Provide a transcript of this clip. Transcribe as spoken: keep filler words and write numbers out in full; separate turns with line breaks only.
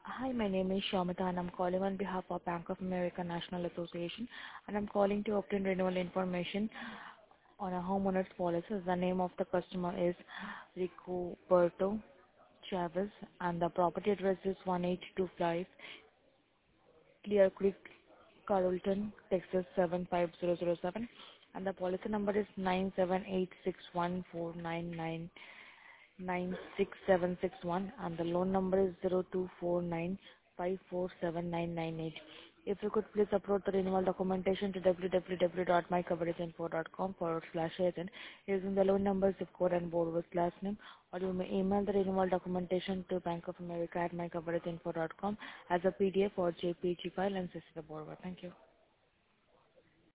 Hi, my name is Shamita, and I'm calling on behalf of Bank of America National Association, and I'm calling to obtain renewal information on a homeowner's policy. The name of the customer is Ricoberto Chavez, and the property address is one eight two five Clear Creek, Carrollton, Texas seven five zero zero seven, and the policy number is nine seven eight six one four nine nine nine six seven six one, and the loan number is zero two four nine five four seven nine nine eight. If you could please upload the renewal documentation to w w w dot my coverage info dot com forward slash agent using the loan number, zip code, and borrower's last name, or you may email the renewal documentation to Bank of America at my coverage info dot com as a P D F or J P G file and C C the borrower. Thank you.